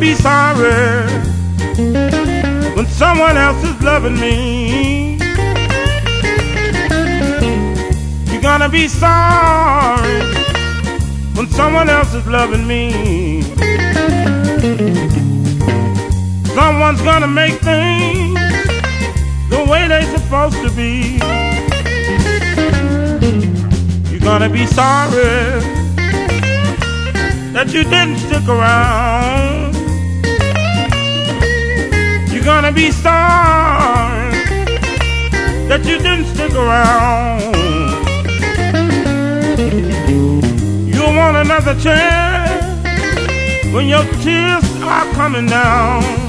be sorry when someone else is loving me. You're gonna be sorry when someone else is loving me. Someone's gonna make things the way they're supposed to be. You're gonna be sorry that you didn't stick around. You're gonna be sorry that you didn't stick around. You'll want another chance when your tears are coming down.